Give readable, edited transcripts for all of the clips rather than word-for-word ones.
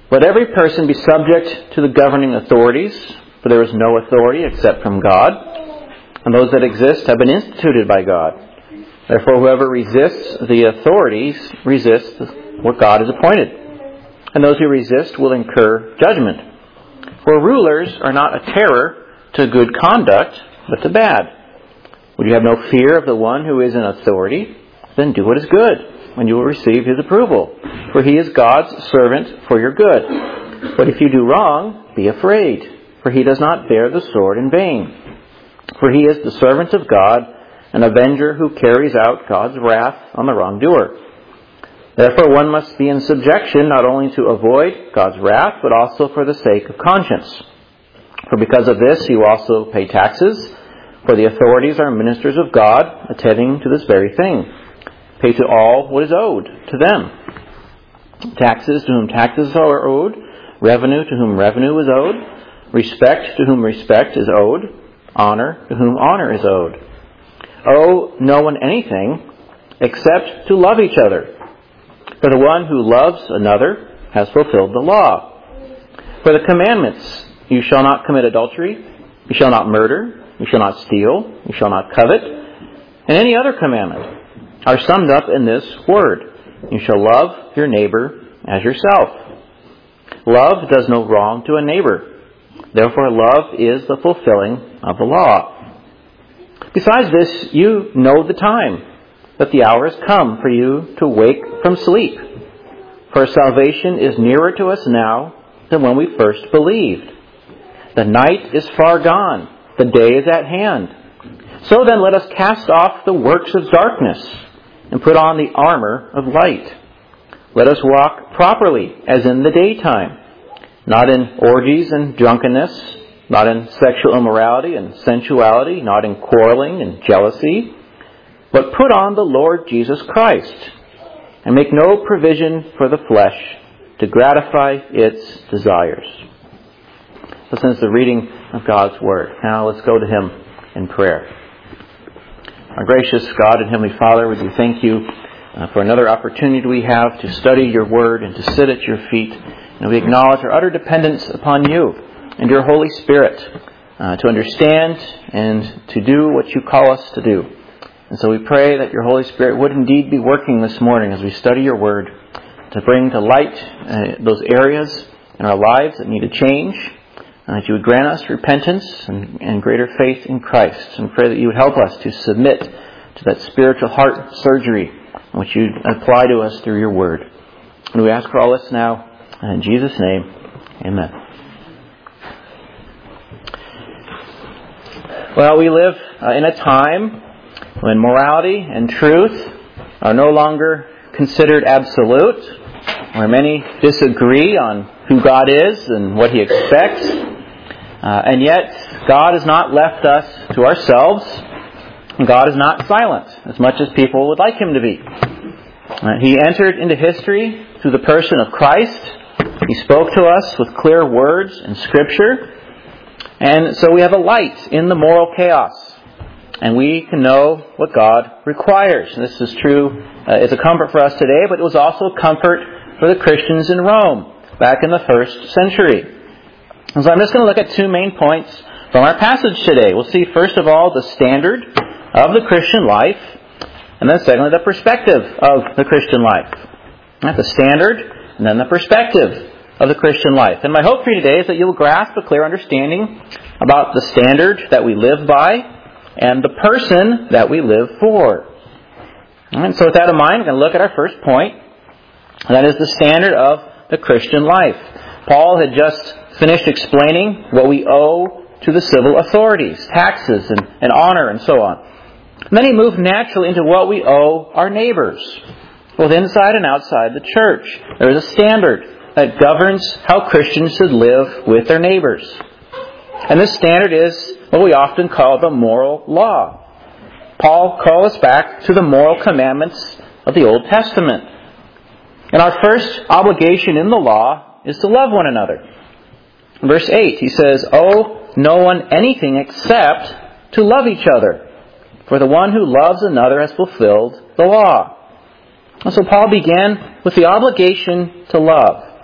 Let every person be subject to the governing authorities, for there is no authority except from God, and those that exist have been instituted by God. Therefore, whoever resists the authorities resists what God has appointed, and those who resist will incur judgment. For rulers are not a terror to good conduct, but to bad. Would you have no fear of the one who is in authority? Then do what is good, and you will receive his approval. For he is God's servant for your good. But if you do wrong, be afraid, for he does not bear the sword in vain. For he is the servant of God, an avenger who carries out God's wrath on the wrongdoer. Therefore one must be in subjection not only to avoid God's wrath, but also for the sake of conscience. For because of this you also pay taxes, for the authorities are ministers of God, attending to this very thing. Pay to all what is owed to them. Taxes to whom taxes are owed, revenue to whom revenue is owed, respect to whom respect is owed, honor to whom honor is owed. Owe no one anything except to love each other. For the one who loves another has fulfilled the law. For the commandments, you shall not commit adultery, you shall not murder, you shall not steal, you shall not covet, and any other commandment are summed up in this word: you shall love your neighbor as yourself. Love does no wrong to a neighbor. Therefore, love is the fulfilling of the law. Besides this, you know the time, that the hour has come for you to wake from sleep. For salvation is nearer to us now than when we first believed. The night is far gone, the day is at hand. So then let us cast off the works of darkness and put on the armor of light. Let us walk properly as in the daytime, not in orgies and drunkenness, not in sexual immorality and sensuality, not in quarreling and jealousy, but put on the Lord Jesus Christ, and make no provision for the flesh to gratify its desires. Listen to the reading of God's Word. Now let's go to Him in prayer. Our gracious God and Heavenly Father, we do thank you for another opportunity we have to study your Word and to sit at your feet. And we acknowledge our utter dependence upon you and your Holy Spirit to understand and to do what you call us to do. And so we pray that your Holy Spirit would indeed be working this morning as we study your Word to bring to light those areas in our lives that need to change, and that you would grant us repentance and greater faith in Christ. And pray that you would help us to submit to that spiritual heart surgery which you apply to us through your Word. And we ask for all this now in Jesus' name. Amen. Well, we live in a time when morality and truth are no longer considered absolute, where many disagree on who God is and what He expects. And yet, God has not left us to ourselves. God is not silent, as much as people would like Him to be. He entered into history through the person of Christ. He spoke to us with clear words in Scripture. And so we have a light in the moral chaos. And we can know what God requires. And this is true, it's a comfort for us today, but it was also a comfort for the Christians in Rome back in the first century. And so I'm just going to look at two main points from our passage today. We'll see, first of all, the standard of the Christian life, and then secondly, the perspective of the Christian life. The standard, and then the perspective of the Christian life. And my hope for you today is that you'll grasp a clear understanding about the standard that we live by and the person that we live for. And so with that in mind, we're going to look at our first point, and that is the standard of the Christian life. Paul had just finished explaining what we owe to the civil authorities, taxes and honor and so on. And then he moved naturally into what we owe our neighbors, both inside and outside the church. There is a standard that governs how Christians should live with their neighbors. And this standard is what we often call the moral law. Paul calls us back to the moral commandments of the Old Testament. And our first obligation in the law is to love one another. In verse 8, he says, "Owe no one anything except to love each other. For the one who loves another has fulfilled the law." And so Paul began with the obligation to love.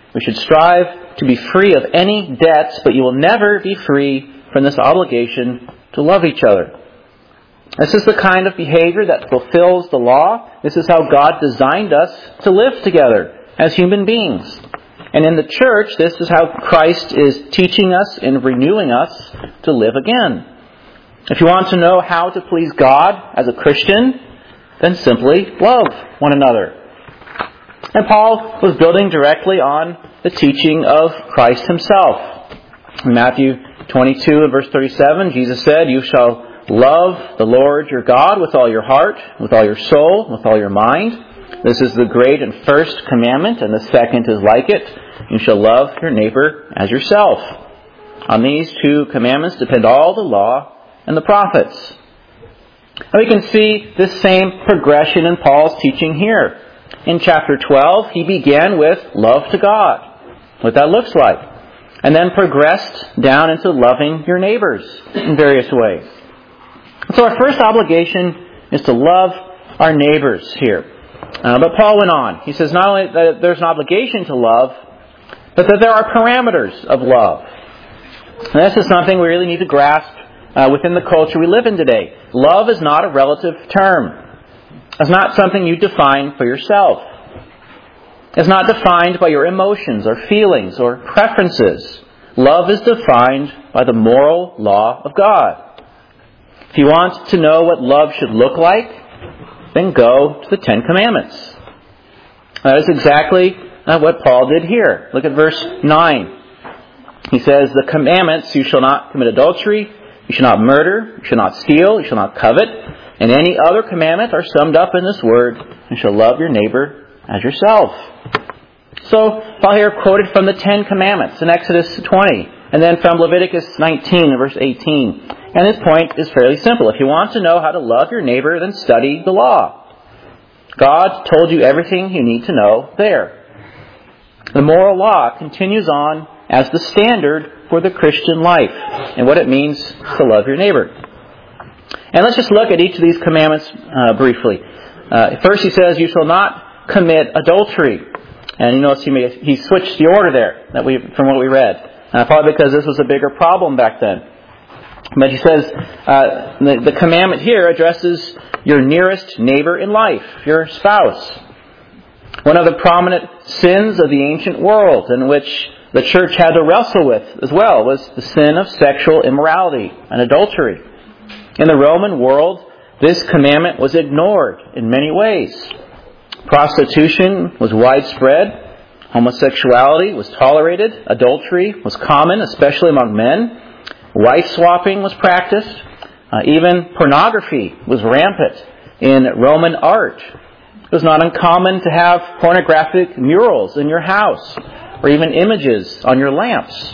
We should strive to be free of any debts, but you will never be free from this obligation to love each other. This is the kind of behavior that fulfills the law. This is how God designed us to live together as human beings. And in the church, this is how Christ is teaching us and renewing us to live again. If you want to know how to please God as a Christian, then simply love one another. And Paul was building directly on the teaching of Christ himself. In Matthew 22 and verse 37, Jesus said, "You shall love the Lord your God with all your heart, with all your soul, with all your mind. This is the great and first commandment, and the second is like it. You shall love your neighbor as yourself. On these two commandments depend all the law and the prophets." And we can see this same progression in Paul's teaching here. In chapter 12, he began with love to God, what that looks like, and then progressed down into loving your neighbors in various ways. So our first obligation is to love our neighbors here. But Paul went on. He says not only that there's an obligation to love, but that there are parameters of love. And this is something we really need to grasp within the culture we live in today. Love is not a relative term. It's not something you define for yourself. It's not defined by your emotions or feelings or preferences. Love is defined by the moral law of God. If you want to know what love should look like, then go to the Ten Commandments. That is exactly what Paul did here. Look at verse 9. He says, "The commandments, you shall not commit adultery, you shall not murder, you shall not steal, you shall not covet, and any other commandment are summed up in this word, you shall love your neighbor as yourself." So Paul here quoted from the Ten Commandments in Exodus 20, and then from Leviticus 19 and verse 18. And his point is fairly simple. If you want to know how to love your neighbor, then study the law. God told you everything you need to know there. The moral law continues on as the standard for the Christian life and what it means to love your neighbor. And let's just look at each of these commandments briefly. First he says, "You shall not commit adultery." And you notice he switched the order there from what we read. Probably because this was a bigger problem back then. But he says the commandment here addresses your nearest neighbor in life, your spouse. One of the prominent sins of the ancient world in which the church had to wrestle with as well was the sin of sexual immorality and adultery. In the Roman world, this commandment was ignored in many ways. Prostitution was widespread. Homosexuality was tolerated. Adultery was common, especially among men. Wife swapping was practiced. Even pornography was rampant in Roman art. It was not uncommon to have pornographic murals in your house or even images on your lamps.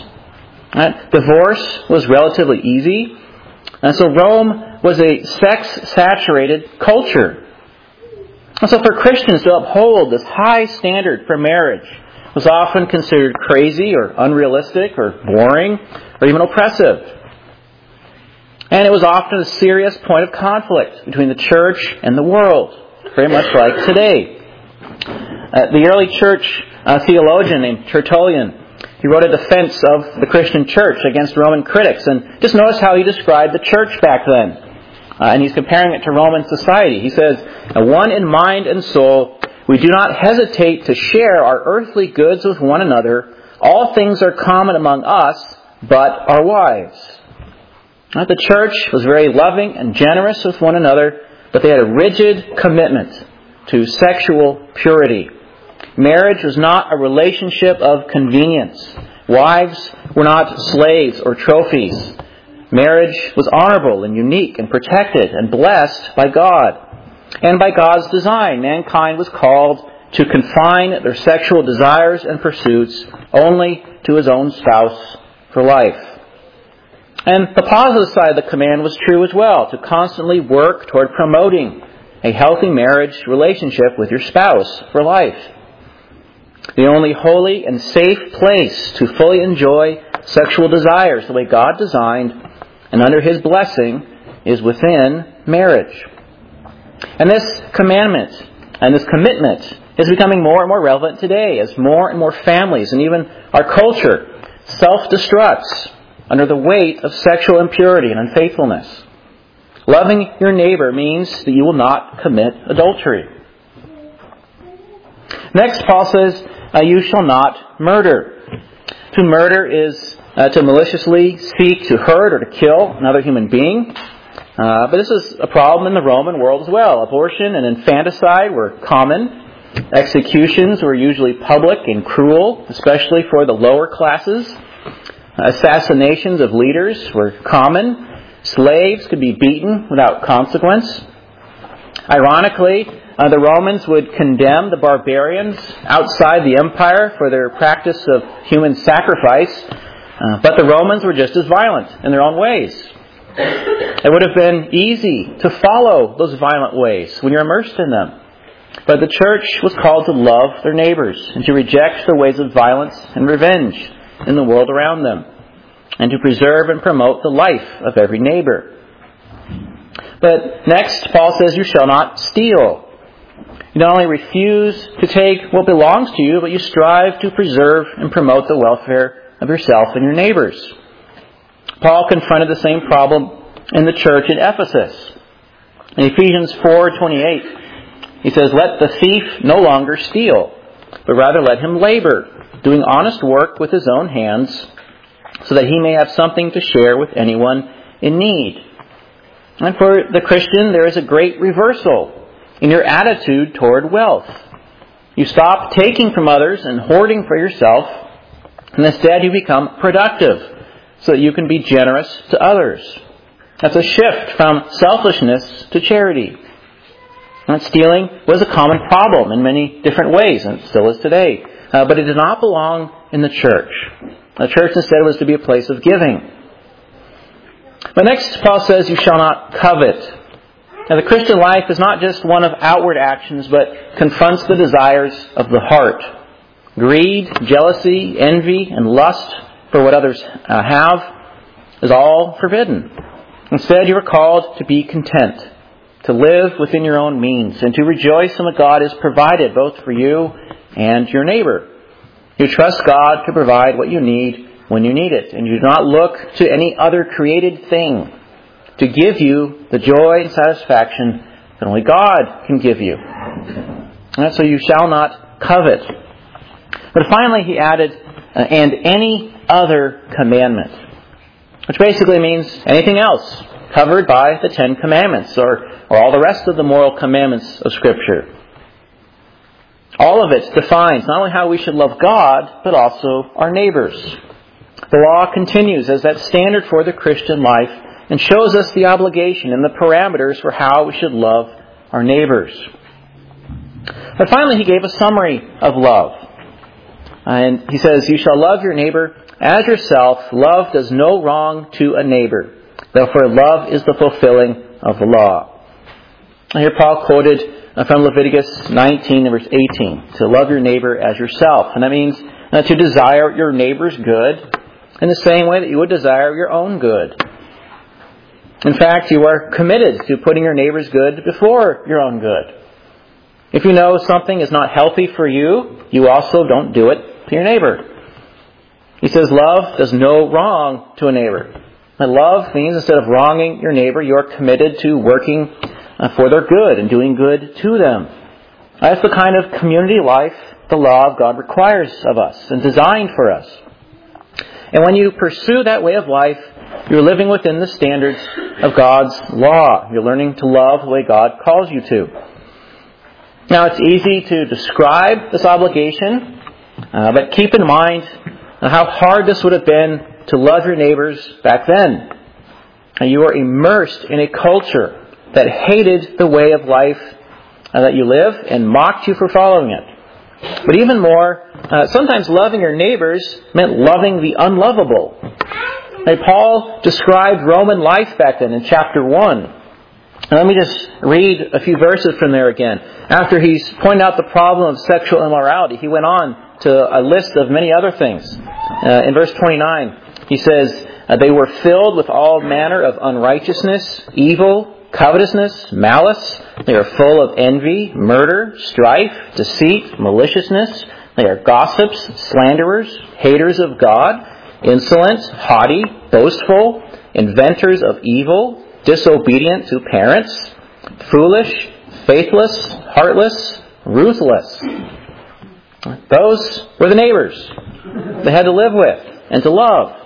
Divorce was relatively easy. And so Rome was a sex-saturated culture. And so for Christians to uphold this high standard for marriage was often considered crazy or unrealistic or boring or even oppressive. And it was often a serious point of conflict between the church and the world, very much like today. The early church theologian named Tertullian, he wrote a defense of the Christian church against Roman critics. And just notice how he described the church back then. And he's comparing it to Roman society. He says, "One in mind and soul, we do not hesitate to share our earthly goods with one another. All things are common among us, but our wives." The church was very loving and generous with one another, but they had a rigid commitment to sexual purity. Marriage was not a relationship of convenience. Wives were not slaves or trophies. Marriage was honorable and unique and protected and blessed by God. And by God's design, mankind was called to confine their sexual desires and pursuits only to his own spouse for life. And the positive side of the command was true as well, to constantly work toward promoting a healthy marriage relationship with your spouse for life. The only holy and safe place to fully enjoy sexual desires the way God designed and under His blessing is within marriage. And this commandment and this commitment is becoming more and more relevant today as more and more families and even our culture self-destructs under the weight of sexual impurity and unfaithfulness. Loving your neighbor means that you will not commit adultery. Next, Paul says, you shall not murder. To murder is to maliciously seek to hurt or to kill another human being. But this is a problem in the Roman world as well. Abortion and infanticide were common. Executions were usually public and cruel, especially for the lower classes. Assassinations of leaders were common. Slaves could be beaten without consequence. Ironically, the Romans would condemn the barbarians outside the empire for their practice of human sacrifice, but the Romans were just as violent in their own ways. It would have been easy to follow those violent ways when you're immersed in them. But the church was called to love their neighbors and to reject the ways of violence and revenge in the world around them, and to preserve and promote the life of every neighbor. But next, Paul says, you shall not steal. You not only refuse to take what belongs to you, but you strive to preserve and promote the welfare of yourself and your neighbors. Paul confronted the same problem in the church in Ephesus. In Ephesians 4:28, he says, let the thief no longer steal, but rather let him labor, doing honest work with his own hands, so that he may have something to share with anyone in need. And for the Christian, there is a great reversal in your attitude toward wealth. You stop taking from others and hoarding for yourself, and instead you become productive so that you can be generous to others. That's a shift from selfishness to charity. And stealing was a common problem in many different ways, and it still is today. But it did not belong in the church. The church instead was to be a place of giving. But next, Paul says, you shall not covet. Now, the Christian life is not just one of outward actions, but confronts the desires of the heart. Greed, jealousy, envy, and lust for what others have is all forbidden. Instead, you are called to be content, to live within your own means, and to rejoice in what God has provided both for you and your neighbor. You trust God to provide what you need when you need it, and you do not look to any other created thing to give you the joy and satisfaction that only God can give you. And so you shall not covet. But finally he added, and any other commandment, which basically means anything else covered by the Ten Commandments or all the rest of the moral commandments of Scripture. All of it defines not only how we should love God, but also our neighbors. The law continues as that standard for the Christian life and shows us the obligation and the parameters for how we should love our neighbors. But finally, he gave a summary of love. And he says, you shall love your neighbor as yourself. Love does no wrong to a neighbor. Therefore, love is the fulfilling of the law. And here Paul quoted from Leviticus 19, verse 18, to love your neighbor as yourself. And that means to desire your neighbor's good in the same way that you would desire your own good. In fact, you are committed to putting your neighbor's good before your own good. If you know something is not healthy for you, you also don't do it to your neighbor. He says love does no wrong to a neighbor. And love means instead of wronging your neighbor, you are committed to working for their good and doing good to them. That's the kind of community life the law of God requires of us and designed for us. And when you pursue that way of life, you're living within the standards of God's law. You're learning to love the way God calls you to. Now, it's easy to describe this obligation, but keep in mind how hard this would have been to love your neighbors back then. You are immersed in a culture that hated the way of life that you live and mocked you for following it. But even more, sometimes loving your neighbors meant loving the unlovable. And Paul described Roman life back then in chapter 1. And let me just read a few verses from there again. After he's pointed out the problem of sexual immorality, he went on to a list of many other things. In verse 29, he says, they were filled with all manner of unrighteousness, evil, covetousness, malice. They are full of envy, murder, strife, deceit, maliciousness. They are gossips, slanderers, haters of God, insolent, haughty, boastful, inventors of evil, disobedient to parents, foolish, faithless, heartless, ruthless. Those were the neighbors they had to live with and to love.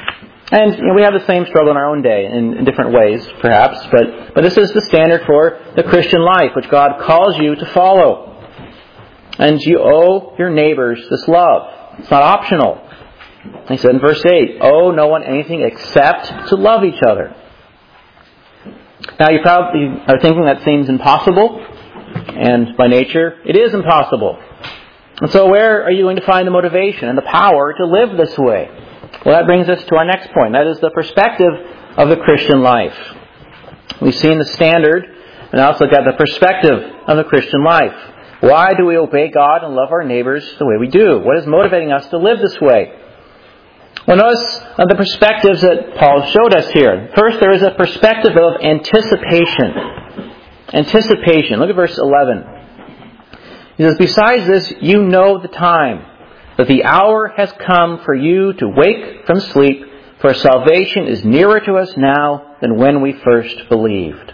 And we have the same struggle in our own day in different ways, perhaps, but this is the standard for the Christian life, which God calls you to follow. And you owe your neighbors this love. It's not optional. He said in verse 8, owe no one anything except to love each other. Now you probably are thinking that seems impossible, and by nature it is impossible. And so where are you going to find the motivation and the power to live this way? Well, that brings us to our next point. That is the perspective of the Christian life. We've seen the standard, and now let's look at the perspective of the Christian life. Why do we obey God and love our neighbors the way we do? What is motivating us to live this way? Well, notice the perspectives that Paul showed us here. First, there is a perspective of anticipation. Anticipation. Look at verse 11. He says, besides this, you know the time, that the hour has come for you to wake from sleep, for salvation is nearer to us now than when we first believed.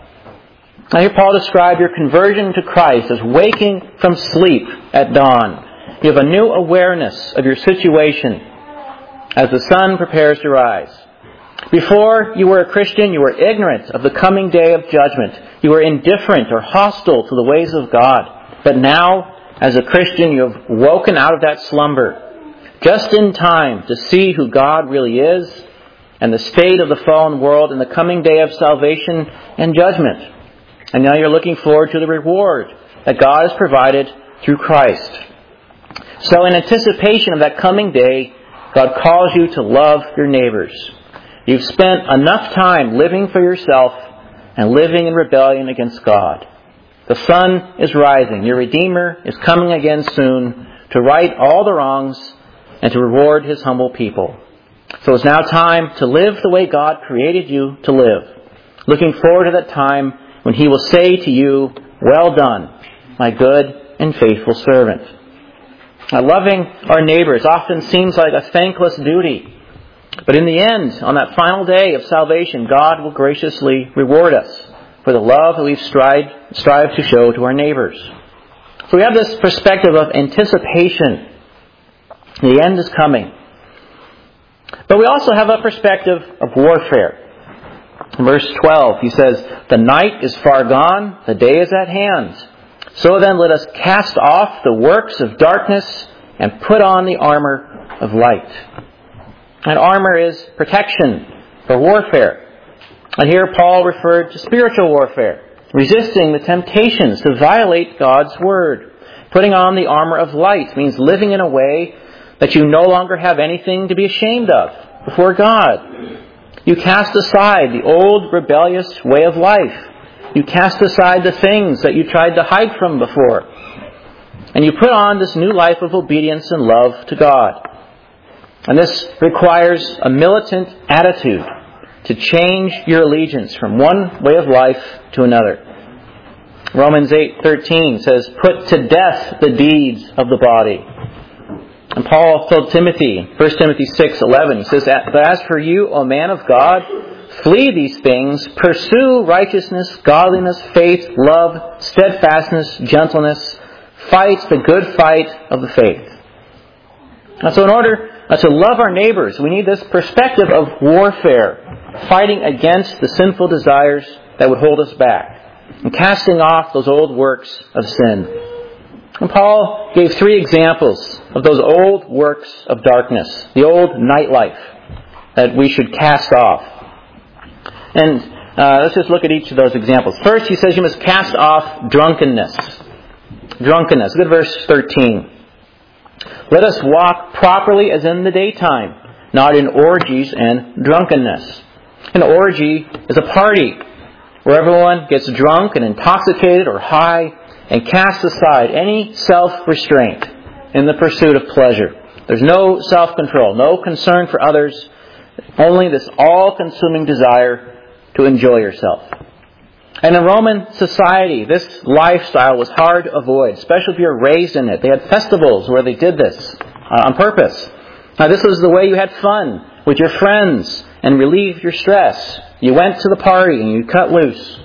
Now here Paul described your conversion to Christ as waking from sleep at dawn. You have a new awareness of your situation as the sun prepares to rise. Before you were a Christian, you were ignorant of the coming day of judgment. You were indifferent or hostile to the ways of God. But now, as a Christian, you have woken out of that slumber, just in time to see who God really is and the state of the fallen world and the coming day of salvation and judgment. And now you're looking forward to the reward that God has provided through Christ. So in anticipation of that coming day, God calls you to love your neighbors. You've spent enough time living for yourself and living in rebellion against God. The sun is rising. Your Redeemer is coming again soon to right all the wrongs and to reward His humble people. So it's now time to live the way God created you to live. Looking forward to that time when He will say to you, well done, my good and faithful servant. Now, loving our neighbors often seems like a thankless duty. But in the end, on that final day of salvation, God will graciously reward us for the love that we've strived to show to our neighbors. So we have this perspective of anticipation. The end is coming. But we also have a perspective of warfare. In verse 12, he says, the night is far gone, the day is at hand. So then let us cast off the works of darkness and put on the armor of light. And armor is protection for warfare. And here Paul referred to spiritual warfare, resisting the temptations to violate God's word. Putting on the armor of light means living in a way that you no longer have anything to be ashamed of before God. You cast aside the old rebellious way of life. You cast aside the things that you tried to hide from before. And you put on this new life of obedience and love to God. And this requires a militant attitude to change your allegiance from one way of life to another. Romans 8:13 says, put to death the deeds of the body. And Paul told Timothy, 1 Timothy 6:11, he says, but as for you, O man of God, flee these things, pursue righteousness, godliness, faith, love, steadfastness, gentleness, fight the good fight of the faith. And so in order to love our neighbors, we need this perspective of warfare, fighting against the sinful desires that would hold us back, and casting off those old works of sin. And Paul gave 3 examples of those old works of darkness, the old nightlife that we should cast off. And let's just look at each of those examples. First, he says you must cast off drunkenness. Drunkenness. Look at verse 13. Let us walk properly as in the daytime, not in orgies and drunkenness. An orgy is a party where everyone gets drunk and intoxicated or high and casts aside any self-restraint in the pursuit of pleasure. There's no self-control, no concern for others, only this all-consuming desire to enjoy yourself. And in Roman society, this lifestyle was hard to avoid, especially if you were raised in it. They had festivals where they did this on purpose. Now, this was the way you had fun with your friends and relieved your stress. You went to the party and you cut loose.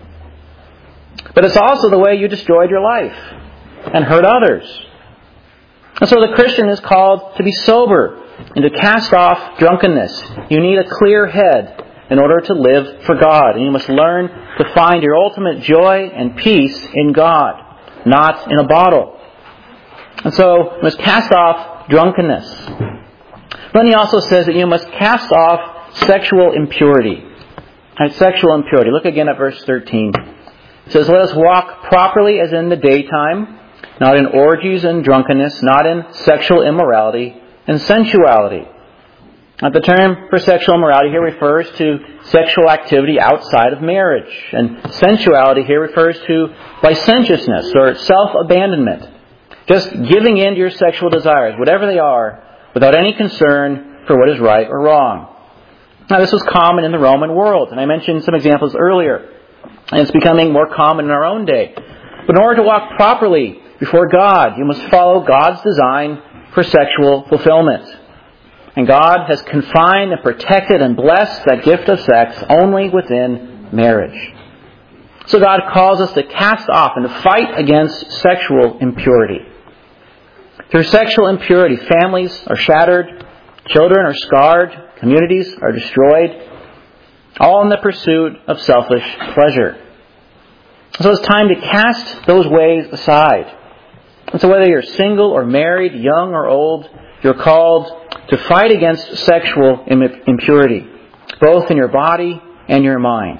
But it's also the way you destroyed your life and hurt others. And so the Christian is called to be sober and to cast off drunkenness. You need a clear head in order to live for God. And you must learn to find your ultimate joy and peace in God, not in a bottle. And so you must cast off drunkenness. Then he also says that you must cast off sexual impurity. Right, sexual impurity. Look again at verse 13. It says, "Let us walk properly as in the daytime, not in orgies and drunkenness, not in sexual immorality and sensuality." Now, the term for sexual immorality here refers to sexual activity outside of marriage. And sensuality here refers to licentiousness or self-abandonment. Just giving in to your sexual desires, whatever they are, without any concern for what is right or wrong. Now, this was common in the Roman world, and I mentioned some examples earlier. And it's becoming more common in our own day. But in order to walk properly before God, you must follow God's design for sexual fulfillment. And God has confined and protected and blessed that gift of sex only within marriage. So God calls us to cast off and to fight against sexual impurity. Through sexual impurity, families are shattered, children are scarred, communities are destroyed, all in the pursuit of selfish pleasure. So it's time to cast those ways aside. And so whether you're single or married, young or old, you're called to fight against sexual impurity, both in your body and your mind.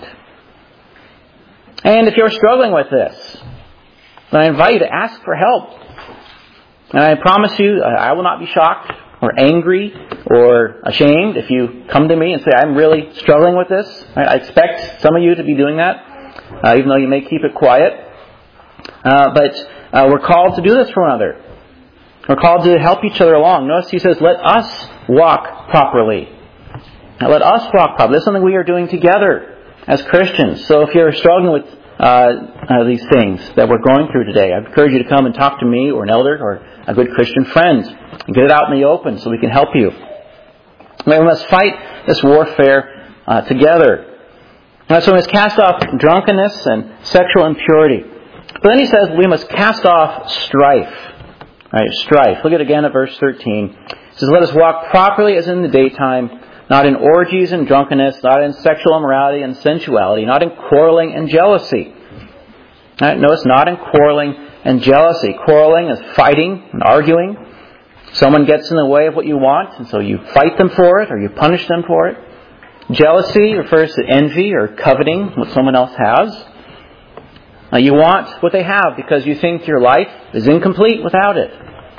And if you're struggling with this, then I invite you to ask for help. And I promise you, I will not be shocked or angry or ashamed if you come to me and say, "I'm really struggling with this." I expect some of you to be doing that, even though you may keep it quiet. But we're called to do this for one another. We're called to help each other along. Notice he says, "Let us walk properly." Now, let us walk properly. This is something we are doing together as Christians. So if you're struggling with these things that we're going through today, I encourage you to come and talk to me or an elder or a good Christian friend and get it out in the open so we can help you. We must fight this warfare together. And so we must cast off drunkenness and sexual impurity. But then he says we must cast off strife. Right, strife. Look at it again at verse 13. It says, "Let us walk properly as in the daytime, not in orgies and drunkenness, not in sexual immorality and sensuality, not in quarreling and jealousy." Right, notice, not in quarreling and jealousy. Quarreling is fighting and arguing. Someone gets in the way of what you want, and so you fight them for it or you punish them for it. Jealousy refers to envy or coveting what someone else has. You want what they have because you think your life is incomplete without it.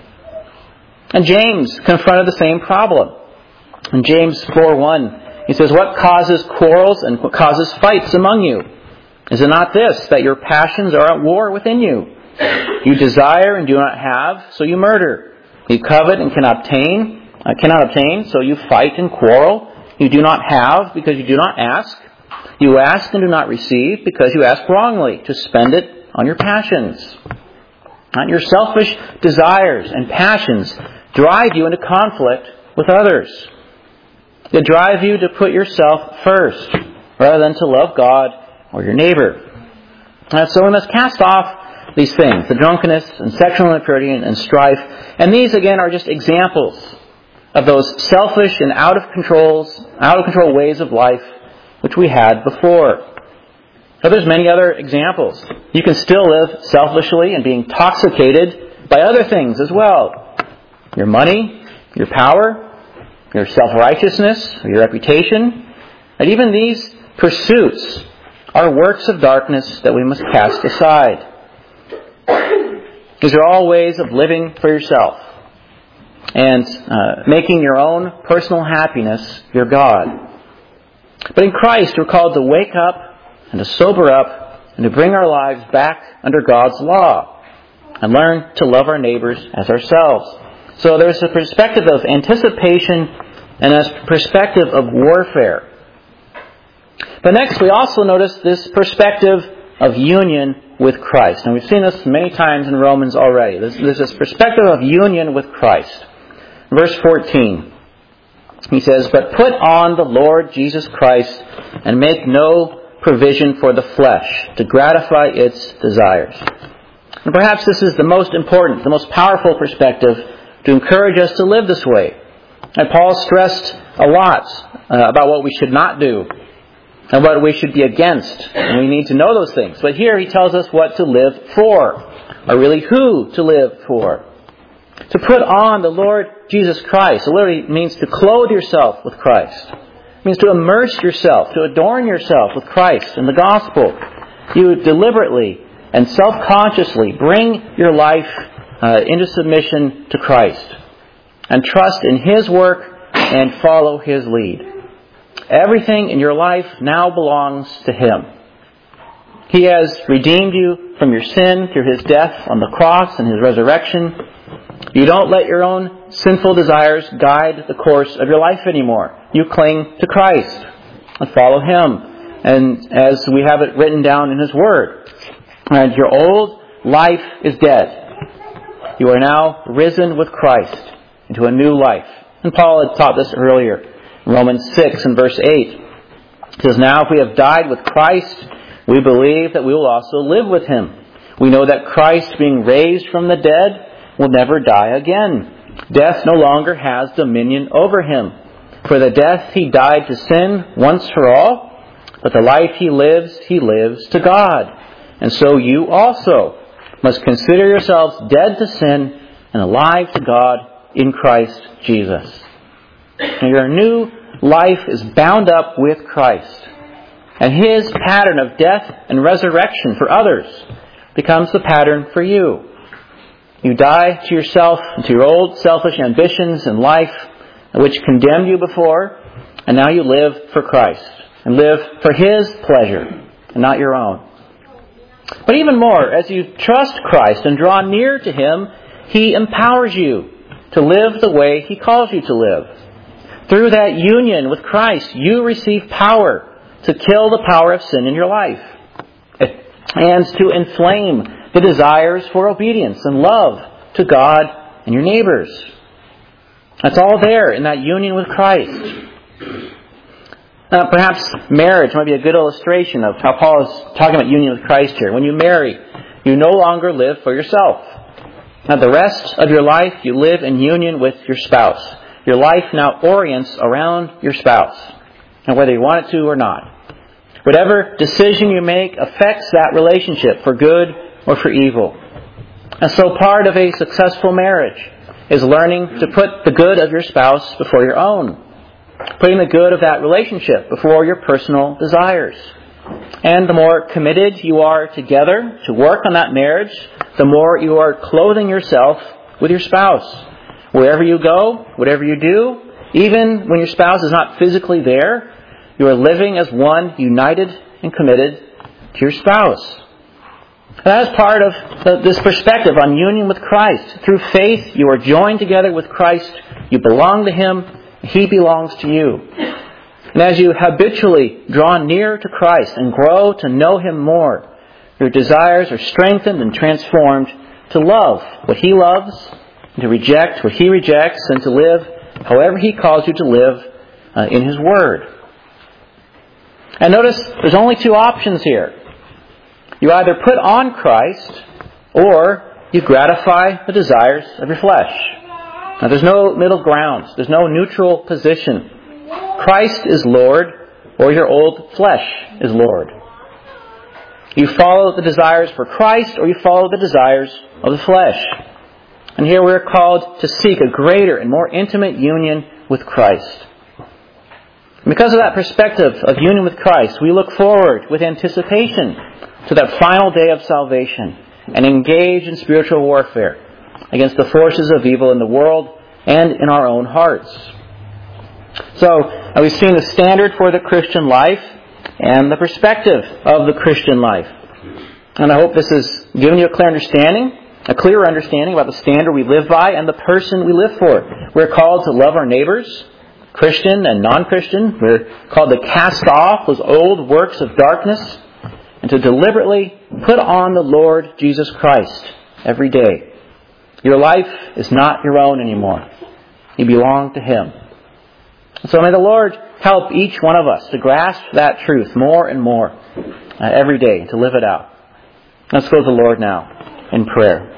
And James confronted the same problem. In James 4:1, he says, "What causes quarrels and what causes fights among you? Is it not this, that your passions are at war within you? You desire and do not have, so you murder. You covet and cannot obtain, so you fight and quarrel. You do not have because you do not ask. You ask and do not receive because you ask wrongly to spend it on your passions." And your selfish desires and passions drive you into conflict with others. They drive you to put yourself first rather than to love God or your neighbor. And so we must cast off these things, the drunkenness and sexual impurity and strife. And these again are just examples of those selfish and out of control ways of life which we had before. But there's many other examples. You can still live selfishly and be intoxicated by other things as well. Your money, your power, your self-righteousness, your reputation. And even these pursuits are works of darkness that we must cast aside. These are all ways of living for yourself and making your own personal happiness your God. But in Christ, we're called to wake up and to sober up and to bring our lives back under God's law and learn to love our neighbors as ourselves. So there's a perspective of anticipation and a perspective of warfare. But next, we also notice this perspective of union with Christ. And we've seen this many times in Romans already. There's this perspective of union with Christ. Verse 14, he says, "But put on the Lord Jesus Christ and make no provision for the flesh to gratify its desires." And perhaps this is the most important, the most powerful perspective to encourage us to live this way. And Paul stressed a lot about what we should not do and what we should be against. And we need to know those things. But here he tells us what to live for, or really who to live for. To put on the Lord Jesus Christ. It literally means to clothe yourself with Christ. It means to immerse yourself, to adorn yourself with Christ and the gospel. You deliberately and self-consciously bring your life into submission to Christ and trust in His work and follow His lead. Everything in your life now belongs to Him. He has redeemed you from your sin through His death on the cross and His resurrection. You don't let your own sinful desires guide the course of your life anymore. You cling to Christ and follow Him. And as we have it written down in His Word, and your old life is dead. You are now risen with Christ into a new life. And Paul had taught this earlier. In Romans 6 and verse 8. It says, "Now if we have died with Christ, we believe that we will also live with Him. We know that Christ, being raised from the dead, will never die again. Death no longer has dominion over Him. For the death He died to sin once for all, but the life He lives to God. And so you also must consider yourselves dead to sin and alive to God in Christ Jesus." And your new life is bound up with Christ. And His pattern of death and resurrection for others becomes the pattern for you. You die to yourself and to your old selfish ambitions and life which condemned you before, and now you live for Christ and live for His pleasure and not your own. But even more, as you trust Christ and draw near to Him, He empowers you to live the way He calls you to live. Through that union with Christ, you receive power to kill the power of sin in your life and to inflame the desires for obedience and love to God and your neighbors. That's all there in that union with Christ. Perhaps marriage might be a good illustration of how Paul is talking about union with Christ here. When you marry, you no longer live for yourself. Now, the rest of your life, you live in union with your spouse. Your life now orients around your spouse, and whether you want it to or not. Whatever decision you make affects that relationship for good or for evil. And so part of a successful marriage is learning to put the good of your spouse before your own. Putting the good of that relationship before your personal desires. And the more committed you are together to work on that marriage, the more you are clothing yourself with your spouse. Wherever you go, whatever you do, even when your spouse is not physically there, you are living as one united and committed to your spouse. And that is part of this perspective on union with Christ. Through faith, you are joined together with Christ. You belong to Him. He belongs to you. And as you habitually draw near to Christ and grow to know Him more, your desires are strengthened and transformed to love what He loves, and to reject what He rejects, and to live however He calls you to live in His Word. And notice there's only two options here. You either put on Christ or you gratify the desires of your flesh. Now there's no middle ground. There's no neutral position. Christ is Lord or your old flesh is Lord. You follow the desires for Christ or you follow the desires of the flesh. And here we're called to seek a greater and more intimate union with Christ. And because of that perspective of union with Christ, we look forward with anticipation to that final day of salvation and engage in spiritual warfare against the forces of evil in the world and in our own hearts. So, we've seen the standard for the Christian life and the perspective of the Christian life. And I hope this has given you a clearer understanding about the standard we live by and the person we live for. We're called to love our neighbors, Christian and non-Christian. We're called to cast off those old works of darkness and to deliberately put on the Lord Jesus Christ every day. Your life is not your own anymore. You belong to Him. So may the Lord help each one of us to grasp that truth more and more every day and to live it out. Let's go to the Lord now in prayer.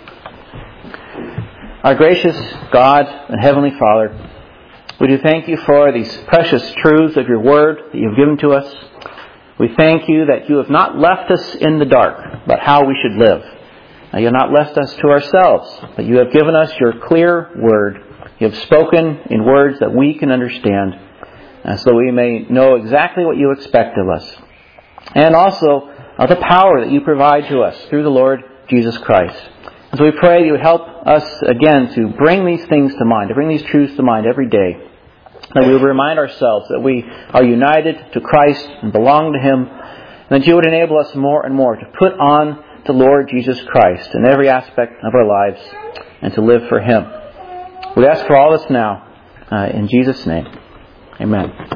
Our gracious God and Heavenly Father, we do thank You for these precious truths of Your Word that You've given to us. We thank You that You have not left us in the dark about how we should live. You have not left us to ourselves, but You have given us Your clear Word. You have spoken in words that we can understand, so we may know exactly what You expect of us. And also the power that You provide to us through the Lord Jesus Christ. And so we pray that You would help us again to bring these things to mind, to bring these truths to mind every day. That we would remind ourselves that we are united to Christ and belong to Him. And that You would enable us more and more to put on the Lord Jesus Christ in every aspect of our lives and to live for Him. We ask for all this now in Jesus' name. Amen.